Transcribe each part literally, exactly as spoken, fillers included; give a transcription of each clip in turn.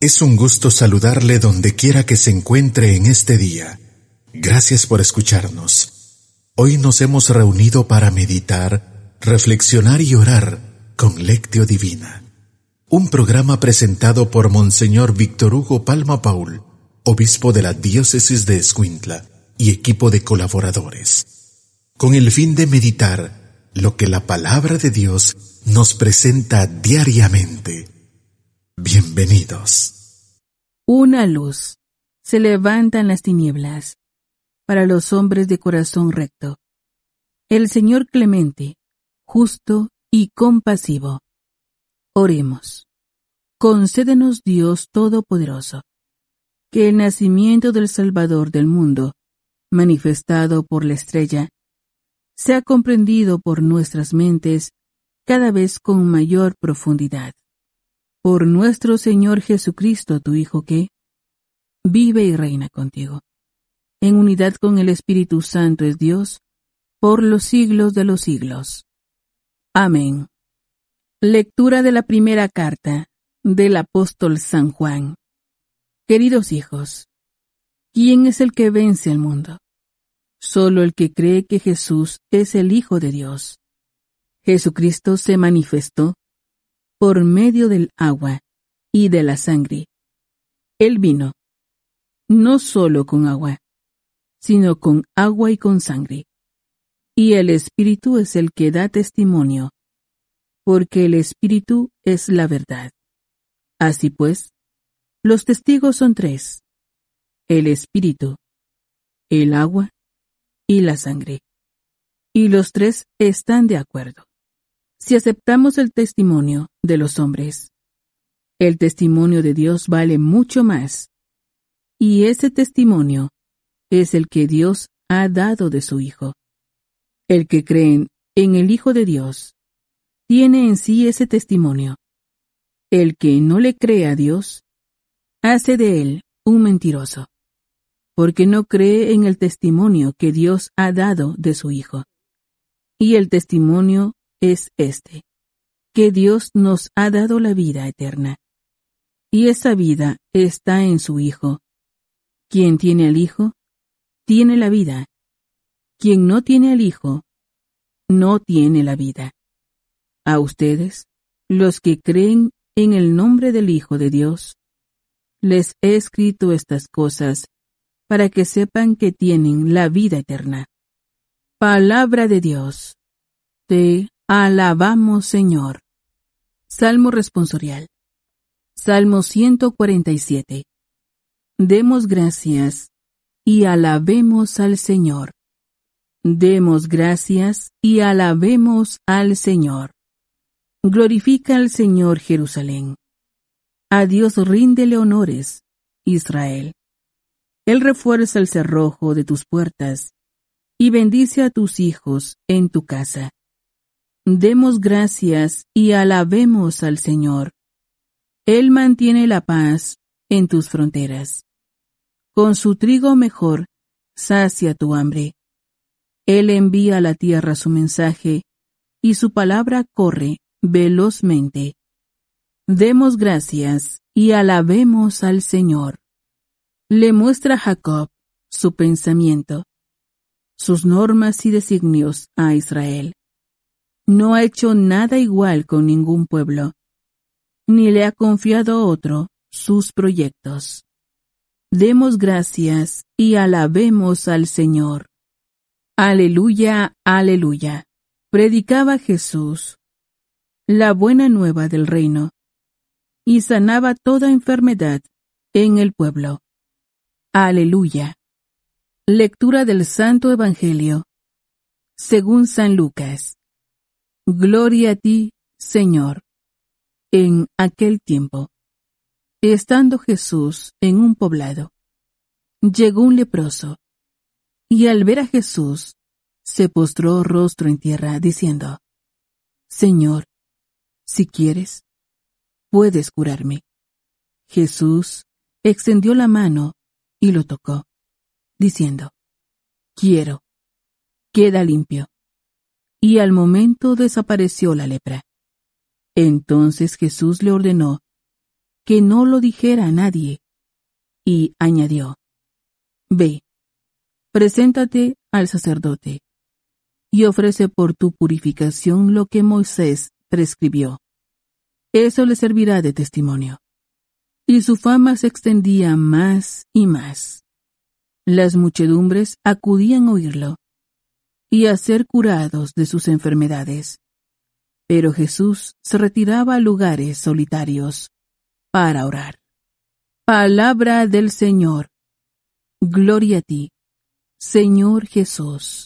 Es un gusto saludarle donde quiera que se encuentre en este día. Gracias por escucharnos. Hoy nos hemos reunido para meditar, reflexionar y orar con Lectio Divina. Un programa presentado por Monseñor Víctor Hugo Palma Paul, obispo de la diócesis de Escuintla y equipo de colaboradores, con el fin de meditar lo que la palabra de Dios nos presenta diariamente. Bienvenidos. Una luz se levanta en las tinieblas para los hombres de corazón recto. El Señor clemente, justo y compasivo. Oremos. Concédenos, Dios Todopoderoso, que el nacimiento del Salvador del mundo, manifestado por la estrella, sea comprendido por nuestras mentes cada vez con mayor profundidad. Por nuestro Señor Jesucristo, tu Hijo, que vive y reina contigo, en unidad con el Espíritu Santo es Dios, por los siglos de los siglos. Amén. Lectura de la primera carta del apóstol San Juan. Queridos hijos, ¿quién es el que vence al mundo? Solo el que cree que Jesús es el Hijo de Dios. Jesucristo se manifestó por medio del agua y de la sangre. Él vino, no solo con agua, sino con agua y con sangre. Y el Espíritu es el que da testimonio, porque el Espíritu es la verdad. Así pues, los testigos son tres: el Espíritu, el agua y la sangre. Y los tres están de acuerdo. Si aceptamos el testimonio de los hombres, el testimonio de Dios vale mucho más, y ese testimonio es el que Dios ha dado de su Hijo. El que cree en el Hijo de Dios tiene en sí ese testimonio. El que no le cree a Dios hace de él un mentiroso, porque no cree en el testimonio que Dios ha dado de su Hijo. Y el testimonio es este, que Dios nos ha dado la vida eterna. Y esa vida está en su Hijo. Quien tiene al Hijo, tiene la vida. Quien no tiene al Hijo, no tiene la vida. A ustedes, los que creen en el nombre del Hijo de Dios, les he escrito estas cosas para que sepan que tienen la vida eterna. Palabra de Dios. Te alabamos, Señor. Salmo responsorial. Salmo ciento cuarenta y siete. Demos gracias y alabemos al Señor. Demos gracias y alabemos al Señor. Glorifica al Señor, Jerusalén. A Dios ríndele honores, Israel. Él refuerza el cerrojo de tus puertas y bendice a tus hijos en tu casa. Demos gracias y alabemos al Señor. Él mantiene la paz en tus fronteras. Con su trigo mejor sacia tu hambre. Él envía a la tierra su mensaje y su palabra corre velozmente. Demos gracias y alabemos al Señor. Le muestra a Jacob su pensamiento, sus normas y designios a Israel. No ha hecho nada igual con ningún pueblo, ni le ha confiado a otro sus proyectos. Demos gracias y alabemos al Señor. Aleluya, aleluya. Predicaba Jesús la buena nueva del reino y sanaba toda enfermedad en el pueblo. Aleluya. Lectura del Santo Evangelio según San Lucas. Gloria a ti, Señor. En aquel tiempo, estando Jesús en un poblado, llegó un leproso, y al ver a Jesús, se postró rostro en tierra, diciendo: Señor, si quieres, puedes curarme. Jesús extendió la mano y lo tocó, diciendo: Quiero, queda limpio. Y al momento desapareció la lepra. Entonces Jesús le ordenó que no lo dijera a nadie, y añadió: Ve, preséntate al sacerdote, y ofrece por tu purificación lo que Moisés prescribió. Eso le servirá de testimonio. Y su fama se extendía más y más. Las muchedumbres acudían a oírlo y a ser curados de sus enfermedades. Pero Jesús se retiraba a lugares solitarios para orar. Palabra del Señor. Gloria a ti, Señor Jesús.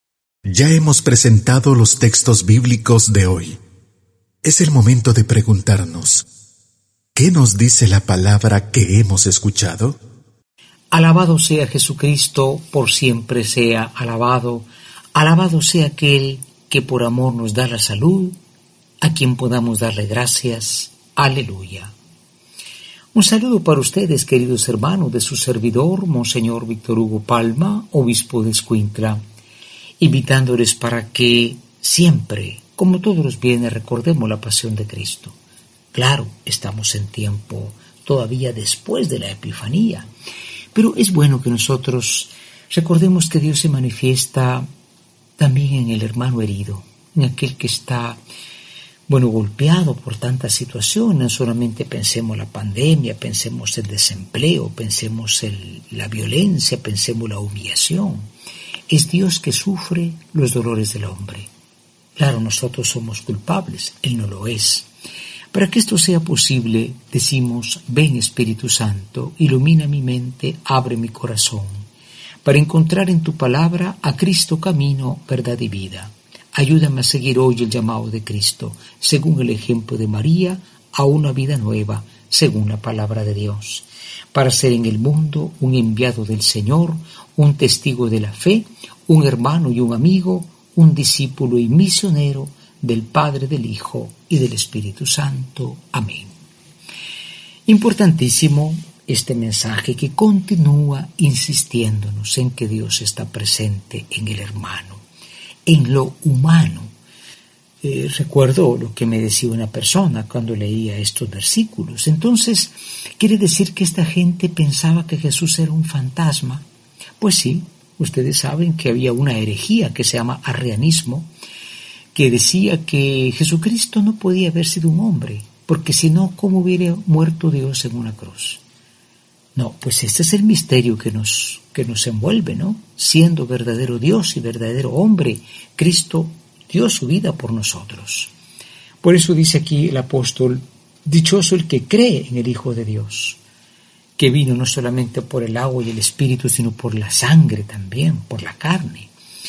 Ya hemos presentado los textos bíblicos de hoy. Es el momento de preguntarnos: ¿qué nos dice la palabra que hemos escuchado? Alabado sea Jesucristo, por siempre sea alabado. Alabado sea aquel que por amor nos da la salud, a quien podamos darle gracias. Aleluya. Un saludo para ustedes, queridos hermanos, de su servidor, Monseñor Víctor Hugo Palma, obispo de Escuintla, invitándoles para que siempre, como todos los viernes, recordemos la pasión de Cristo. Claro, estamos en tiempo todavía después de la Epifanía, pero es bueno que nosotros recordemos que Dios se manifiesta también en el hermano herido, en aquel que está, bueno, golpeado por tantas situaciones. No solamente pensemos la pandemia, pensemos el desempleo, pensemos el, la violencia, pensemos la humillación. Es Dios que sufre los dolores del hombre. Claro, nosotros somos culpables, Él no lo es. Para que esto sea posible, decimos: ven Espíritu Santo, ilumina mi mente, abre mi corazón, para encontrar en tu palabra a Cristo camino, verdad y vida. Ayúdame a seguir hoy el llamado de Cristo, según el ejemplo de María, a una vida nueva, según la palabra de Dios, para ser en el mundo un enviado del Señor, un testigo de la fe, un hermano y un amigo, un discípulo y misionero del Padre, del Hijo y del Espíritu Santo. Amén. Importantísimo este mensaje que continúa insistiéndonos en que Dios está presente en el hermano, en lo humano. Eh, recuerdo lo que me decía una persona cuando leía estos versículos. Entonces, ¿quiere decir que esta gente pensaba que Jesús era un fantasma? Pues sí, ustedes saben que había una herejía que se llama arrianismo, que decía que Jesucristo no podía haber sido un hombre, porque si no, ¿cómo hubiera muerto Dios en una cruz? No, pues este es el misterio que nos, que nos envuelve, ¿no? Siendo verdadero Dios y verdadero hombre, Cristo dio su vida por nosotros. Por eso dice aquí el apóstol: dichoso el que cree en el Hijo de Dios, que vino no solamente por el agua y el Espíritu, sino por la sangre también, por la carne.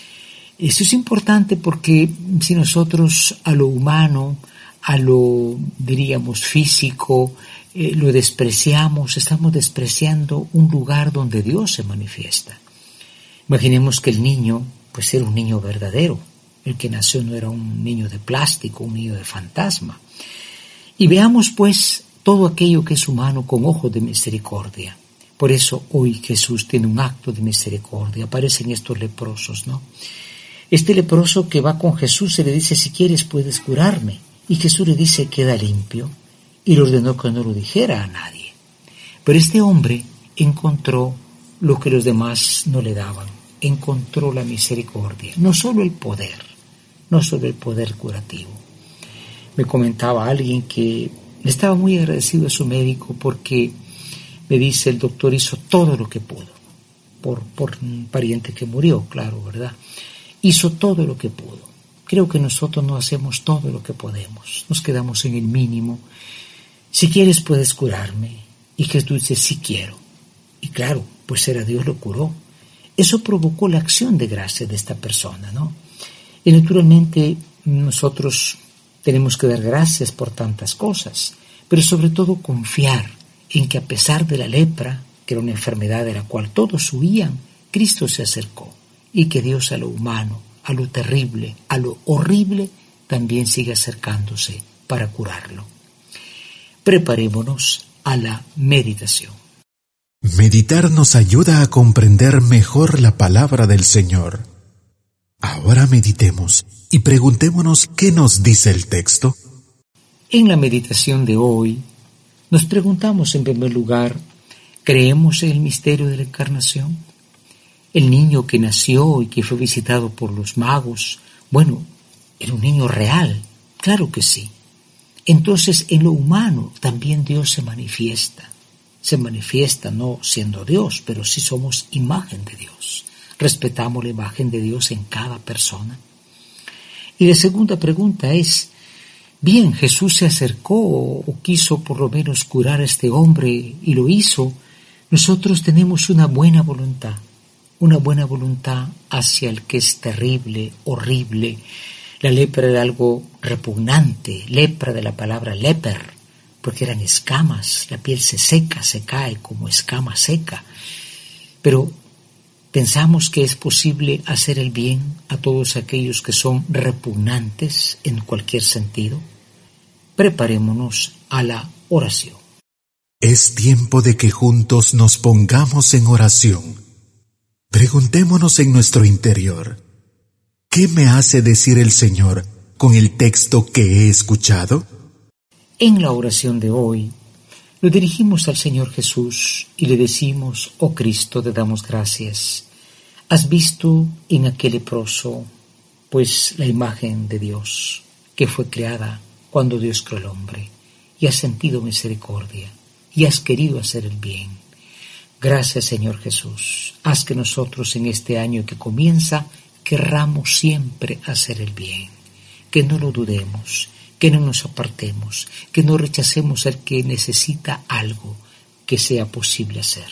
Eso es importante porque si nosotros a lo humano, a lo, diríamos, físico, eh, lo despreciamos, estamos despreciando un lugar donde Dios se manifiesta. Imaginemos que el niño, pues era un niño verdadero. El que nació no era un niño de plástico, un niño de fantasma. Y veamos pues todo aquello que es humano con ojos de misericordia. Por eso hoy Jesús tiene un acto de misericordia. Aparecen estos leprosos, ¿no? Este leproso que va con Jesús se le dice: si quieres puedes curarme. Y Jesús le dice: queda limpio. Y le ordenó que no lo dijera a nadie. Pero este hombre encontró lo que los demás no le daban. Encontró la misericordia, no solo el poder, no solo el poder curativo. Me comentaba alguien que le estaba muy agradecido a su médico porque me dice: el doctor hizo todo lo que pudo, por, por un pariente que murió, claro, ¿verdad? Hizo todo lo que pudo. Creo que nosotros no hacemos todo lo que podemos, nos quedamos en el mínimo. Si quieres puedes curarme. Y Jesús dice: sí quiero. Y claro, pues era Dios lo curó. Eso provocó la acción de gracia de esta persona, ¿no? Y naturalmente nosotros tenemos que dar gracias por tantas cosas, pero sobre todo confiar en que a pesar de la lepra, que era una enfermedad de la cual todos huían, Cristo se acercó, y que Dios a lo humano, a lo terrible, a lo horrible, también sigue acercándose para curarlo. Preparémonos a la meditación. Meditar nos ayuda a comprender mejor la palabra del Señor. Ahora meditemos y preguntémonos qué nos dice el texto. En la meditación de hoy Nos preguntamos en primer lugar, ¿creemos en el misterio de la encarnación? El niño que nació y que fue visitado por los magos, bueno, era un niño real, claro que sí. Entonces, en lo humano también Dios se manifiesta. Se manifiesta no siendo Dios, pero sí somos imagen de Dios. Respetamos la imagen de Dios en cada persona. Y la segunda pregunta es, bien, Jesús se acercó o quiso por lo menos curar a este hombre y lo hizo. Nosotros tenemos una buena voluntad, una buena voluntad hacia el que es terrible, horrible. La lepra era algo repugnante, lepra de la palabra leper, porque eran escamas, la piel se seca, se cae como escama seca. Pero pensamos que es posible hacer el bien a todos aquellos que son repugnantes en cualquier sentido. Preparémonos a la oración. Es tiempo de que juntos nos pongamos en oración. Preguntémonos en nuestro interior, ¿qué me hace decir el Señor con el texto que he escuchado? En la oración de hoy, lo dirigimos al Señor Jesús y le decimos, oh Cristo, te damos gracias. Has visto en aquel leproso, pues, la imagen de Dios, que fue creada cuando Dios creó al hombre, y has sentido misericordia, y has querido hacer el bien. Gracias, Señor Jesús. Haz que nosotros en este año que comienza querramos siempre hacer el bien, que no lo dudemos, que no nos apartemos, que no rechacemos al que necesita algo que sea posible hacer.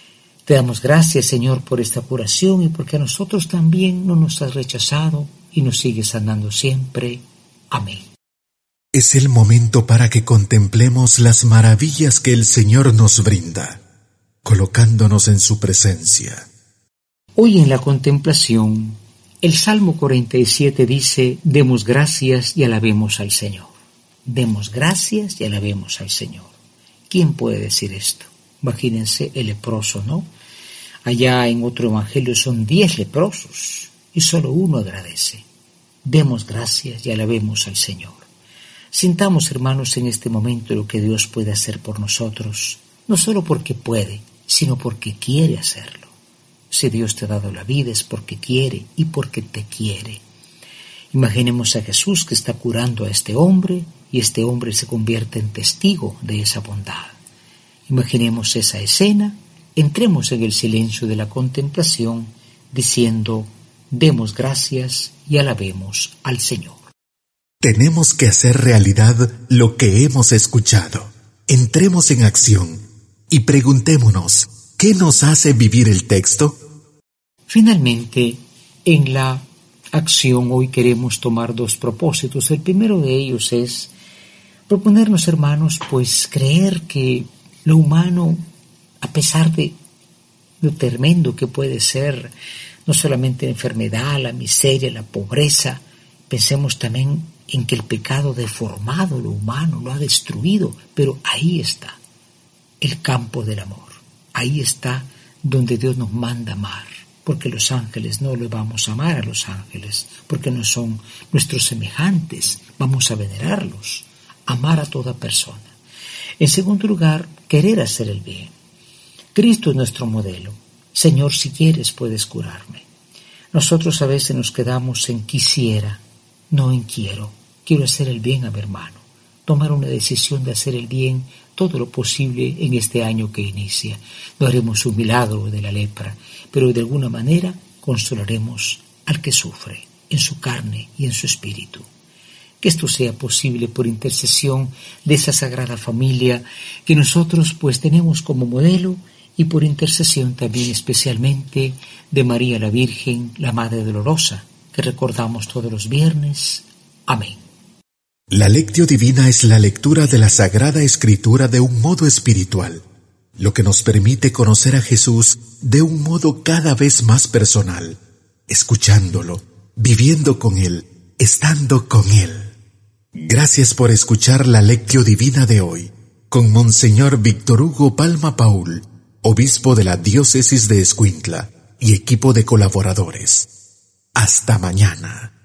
Te damos gracias, Señor, por esta curación y porque a nosotros también no nos has rechazado y nos sigues sanando siempre. Amén. Es el momento para que contemplemos las maravillas que el Señor nos brinda, colocándonos en su presencia. Hoy en la contemplación, el Salmo cuarenta y siete dice, demos gracias y alabemos al Señor. Demos gracias y alabemos al Señor. ¿Quién puede decir esto? Imagínense el leproso, ¿no? Allá en otro evangelio son diez leprosos y solo uno agradece. Demos gracias y alabemos al Señor. Sintamos, hermanos, en este momento lo que Dios puede hacer por nosotros, no solo porque puede, sino porque quiere hacerlo. Si Dios te ha dado la vida es porque quiere y porque te quiere. Imaginemos a Jesús que está curando a este hombre y este hombre se convierte en testigo de esa bondad. Imaginemos esa escena, entremos en el silencio de la contemplación diciendo, demos gracias y alabemos al Señor. Tenemos que hacer realidad lo que hemos escuchado. Entremos en acción y preguntémonos, ¿qué nos hace vivir el texto? Finalmente, en la acción hoy queremos tomar dos propósitos. El primero de ellos es proponernos, hermanos, pues creer que lo humano, a pesar de lo tremendo que puede ser, no solamente la enfermedad, la miseria, la pobreza, pensemos también en que el pecado ha deformado lo humano, lo ha destruido, pero ahí está el campo del amor. Ahí está donde Dios nos manda amar, porque los ángeles no lo vamos a amar a los ángeles, porque no son nuestros semejantes, vamos a venerarlos, amar a toda persona. En segundo lugar, querer hacer el bien. Cristo es nuestro modelo. Señor, si quieres puedes curarme. Nosotros a veces nos quedamos en quisiera, no en quiero. Quiero hacer el bien a mi hermano. Tomar una decisión de hacer el bien todo lo posible en este año que inicia. No haremos un milagro de la lepra, pero de alguna manera consolaremos al que sufre en su carne y en su espíritu. Que esto sea posible por intercesión de esa Sagrada Familia que nosotros pues tenemos como modelo y por intercesión también especialmente de María la Virgen, la Madre Dolorosa, que recordamos todos los viernes. Amén. La Lectio Divina es la lectura de la Sagrada Escritura de un modo espiritual, lo que nos permite conocer a Jesús de un modo cada vez más personal, escuchándolo, viviendo con Él, estando con Él. Gracias por escuchar la Lectio Divina de hoy, con Monseñor Víctor Hugo Palma Paul, obispo de la Diócesis de Escuintla y equipo de colaboradores. Hasta mañana.